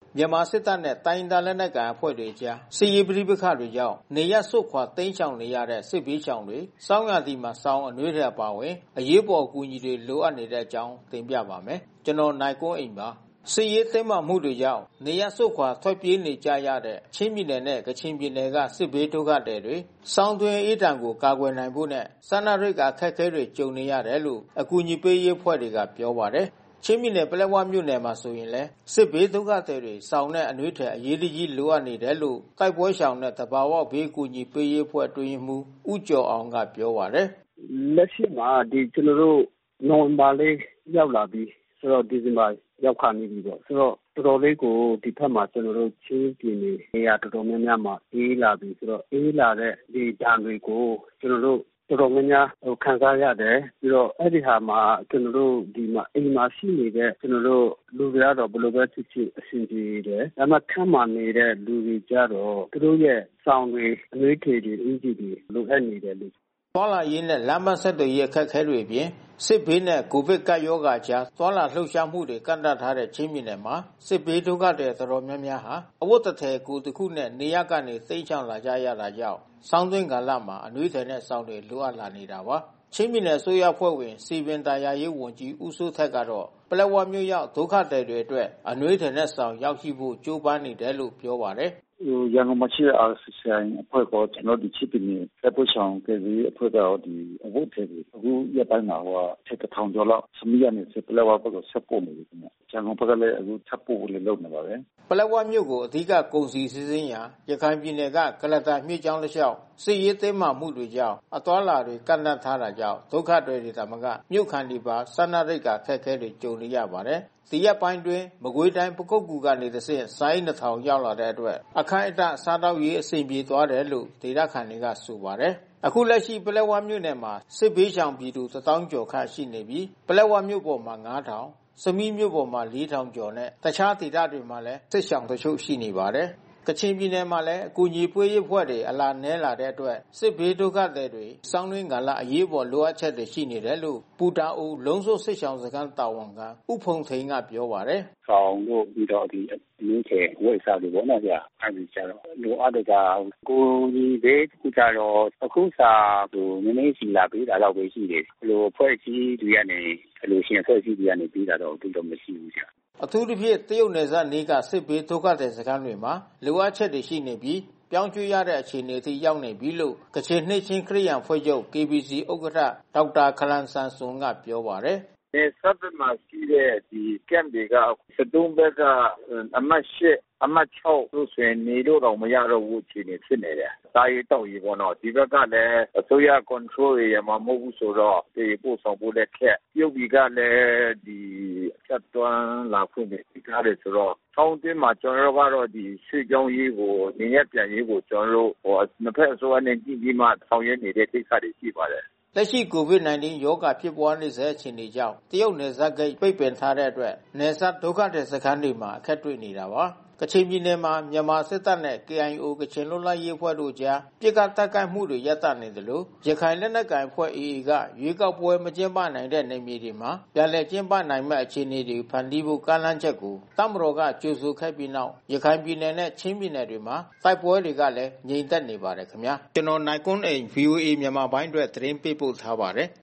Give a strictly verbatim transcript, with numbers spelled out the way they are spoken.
မြန်မာစစ်တပ်နဲ့တိုင်းဒေသလက်နက်ကိုင်အဖွဲ့တွေအကြားစစ်ရေးပဋိပက္ခတွေကြောင့်နေရပ်စွန့်ခွာတိမ်းရှောင်နေရတဲ့စစ်ဘေးရှောင်တွေစောင်းရာသီမှာစောင်းအနှွေးထည်အပါဝင်အရေးပေါ်အကူအညီတွေလိုအပ်နေတဲ့အကြောင်းတင်ပြပါမယ်။ကျွန်တော်နိုင်ကွန်းအိမ်ပါ။စစ်ရေးတင်းမာမှုတွေကြောင့်နေရပ်စွန့်ခွာထွက်ပြေးနေကြရတဲ့ချင်းပြည်နယ်နဲ့ကချင်ပြည်နယ်ကစစ်ဘေးဒုက္ခသည်တွေစောင်းတွင်းအေးဒဏ်ကိုကာကွယ်နိုင်ဖို့နဲ့စားနပ်ရိက္ခာအခက်အခဲတွေကြုံနေရတယ်လို့အကူအညီပေးရေးအဖွဲ့တွေကပြောပါတယ်။ချင်းပြည်နယ်ပလက်ဝမြို့နယ်မှာဆိုရင်လည်းစစ်ဘေးဒုက္ခသည်တွေစောင်းနဲ့အနှွေးထည်အရေးကြီးလိုအပ်နေတယ်လို့တိုက်ပွဲရှောင်တဲ့တဘာဝဘေးအကူအညီပေးရေးအဖွဲ့အတွင်းမှူးဦးကျော်အောင်ကပြောပါတယ်။လက်ရှိမှာဒီကျွန်တော်တို့နိုဝင်ဘာလေးရောက်လာပြီဆိုတော့ဒီဇင်ဘာရောက်ခါနေပြီပေါ့ဆိုတော့တော်တော်လေးကိုဒီဖက်မှာကျွန်တော်တို့ချင်းပြည်နယ်နေရာတော်တော်များများမှာအေးလာပြီဆိုတော့အေးလာတဲ့ဒီဓာတ်တွေကိုကျွန်တော်တို့တော်တော်များများဟိုခံစားရတယ်ပြီးတော့အဲ့ဒီဟာမှာကျွန်တော်တို့ဒီမှာအိမ်မှာရှိနေတဲ့ကျွန်တော်တို့လူတွေကတော့ဘယ်လိုပဲဖြစ်ဖြစ်အဆင်ပြေတယ်ဒါမှခမ်းမှနေတဲ့လူတွေကြတော့သူတို့ရဲ့စောင်းတွေအနှွေးထည်တွေအင်ဂျီတွေလိုအပ်နေတယ်လို့သွားလာရေးနဲ့လမ်းမဆက်သွယ်ရေးအခက်အခဲတွေအပြင်စစ်ဘေးနဲ့ကိုဗစ်ကပ်ရောဂါကြားသွားလာလှုပ်ရှားမှုတွေကန့်သတ်ထားတဲ့ချင်းပြည်နယ်မှာစစ်ဘေးဒုက္ခတွေတော်တော်များများဟာအဝတ်တထည်ကိုတစ်ခုနဲ့နေရကနေသိမ်းချောင်းလာကြရတာကြောင့်စောင်းသွင်းကာလမှာအနှွေးထည်နဲ့စောင်းတွေလိုအပ်လာနေတာပါချင်းပြည်နယ်အစိုးရဖွဲ့ဝင်စီပင်တာယာရေးဝန်ကြီးဦးစိုးထက်ကတော့ပလက်ဝမြို့ရောက်ဒုက္ခသည်တွေအတွက်အနှွေးထည်နဲ့စောင်းရောက်ရှိဖို့ကြိုးပမ်းနေတယ်လို့ပြောပါတယ်ရန်ကုန်မှာရှိတဲ့ အာ စီ စီ အိုင် အဖွဲ့ကကျွန်တော်ဒီချစ်ပြည်နယ်တပ်ဖွဲ့ဆောင်ကလေးအဖွဲ့ကဒီအဝတ်ထည်တွေအခုရပိုင်းမှာဟိုဆက်တထောင်ကျော်လောက်စမီးရနေစပလက်ဝဘက်ကဆက်ပို့နေတယ်ခင်ဗျ။ရန်ကုန်ဘက်ကလည်းအခုဆက်ပို့ဖို့လည်းလုပ်နေပါပဲ။ပလက်ဝမြို့ကိုအဓိကကုန်စည်စီးဆင်းရာရခိုင်ပြည်နယ်ကကလတာမြစ်ကြောင်းတစ်လျှောက်စစ်ရေးသိမ်းမှမှုတွေကြောင့်အသွာလာတွေကန့်သတ်ထားတာကြောင့်ဒုက္ခတွေတွေတမကမြို့ခံတွေပါစားနပ်ရိက္ခာအခက်အခဲတွေကြုံနေရပါတယ်။ဒီရက်ပိုင်းတွင်မကွေးတိုင်းပကုတ်ကူကနေတဆင့်စိုင်းနှစ်ထောင်ရောက်လာတဲ့အတွက်အခိုင်အတန့်စားတောက်ရေးအဆင်ပြေသွားတယ်လို့ဒေသခံတွေကဆိုပါတယ်။အခုလက်ရှိပလက်ဝမြို့နယ်မှာစစ်ဘေးရှောင်ပြည်သူတစ်သောင်းကျော်ခန့်ရှိနေပြီးပလက်ဝမြို့ပေါ်မှာငါးထောင်စမီးမြို့ပေါ်မှာလေးထောင်ကျော်နဲ့တခြားဒေသတွေမှာလည်းစစ်ရှောင်တချို့ရှိနေပါတယ်။ကချင်ပြည်နယ်မှာလည်းအကူအညီပေးရေးဖွဲ့တွေအလားနည်းလာတဲ့အတွက်စစ်ဘေးဒုက္ခသည်တွေစောင်းရင်းကာလအရေးပေါ်လိုအပ်ချက်တွေရှိနေတယ်လို့ပူတာအိုလုံးစုစစ်ရှောင်စခန်းတာဝန်ခံဥဖုံထိန်ကပြောပါတယ်။စောင်းတို့ပြီးတော့ဒီအင်းကျဲဝိစားတွေပေါ့နော်ဗျာအဲဒီကြတော့လိုအပ်တဲ့ကကိုကြီးဘေးခုကြတော့အခုစားဟိုနည်းနည်းစီလာပေးတာတော့ပဲရှိတယ်ဘလိုဖွဲ့စည်းတွေကနေအလိုရှင်ဖွဲ့စည်းတွေကနေပြီးတာတော့ဘူးတော့မရှိဘူးကြာအထူးသဖြင့်တရုတ်နယ်စပ်နေကစစ်ဘေးဒုက္ခသည်စခန်းတွေမှာလိုအပ်ချက်တွေရှိနေပြီးပြောင်းရွှေ့ရတဲ့အခြေအနေအထိရောက်နေပြီလို့ကချင်နှစ်ချင်းခရိယန်ဖွဲ့ချုပ် ကေ ဘီ စီ ဥက္ကဋ္ဌဒေါက်တာခလန်ဆန်ဆွန်ကပြောပါတယ်။ဒီစပ်မှာရှိတဲ့ဒီကမ်တွေကစတုံးဘက်ကအမတ်ရှစ်အမတ်ခြောက်လို့ဆိုရင်နေလို့တော့မရတော့ဘူးအခြေအနေဖြစ်နေတယ်။စာရေးတောက်ရေးပေါ့နော်ဒီဘက်ကလည်းအစိုးရ control ရမှာမဟုတ်ဘူးဆိုတော့ဒီပို့ဆောင်ဖို့လည်းခက်ပြုတ်ပြီးကလည်းဒီဖြတ်တွန်းလာခွင့်တွေကြားတယ်ဆိုတော့ဆောင်းတင်းမှာကျွန်တော်တို့ကတော့ဒီရွှေကြောင်းရေးကိုနေရပြန်ရေးကိုကျွန်တော်တို့ဟိုနှစ်ဖက်အစိုးရနဲ့ကြည့်ပြီးမှဆောင်ရွက်နေတဲ့ကိစ္စတွေရှိပါတယ်လက်ရှိ ကိုဗစ်-၁၉ ရောဂါဖြစ်ပွားနေဆဲအခြေအနေကြောင့်တရုတ်နယ်စပ်ဂိတ်ပိတ်ပင်ထားတဲ့အတွက်နယ်စပ်ဒုက္ခသည်စခန်းတွေမှာအခက်တွေ့နေတာပါ။ကချင်ပြည်နယ်မှာမြန်မာစစ်တပ်နဲ့ ကေ အိုင် အို ကချင်လွတ်လပ်ရေးအဖွဲ့တို့ကြားပစ်ခတ်တိုက်ခိုက်မှုတွေရပ်တန့်နေသလိုရခိုင်လက်နက်ကိုင်အဖွဲ့ အေ အေ ကရွေးကောက်ပွဲမကျင်းပနိုင်တဲ့နယ်မြေတွေမှာပြန်လည်ကျင်းပနိုင်မဲ့အခြေအနေတွေဖန်တီးဖို့ကမ်းလှမ်းချက်ကိုတပ်မတော်ကကြိုဆိုခဲ့ပြီးနောက်ရခိုင်ပြည်နယ်နဲ့ချင်းပြည်နယ်တွေမှာတိုက်ပွဲတွေကလည်းငြိမ်သက်နေပါတယ်ခင်ဗျာကျွန်တော်နိုင်ကွန်းအိန် ဗွီအိုအေ မြန်မာပိုင်းအတွက်သတင်းပေးပို့ထားပါတယ်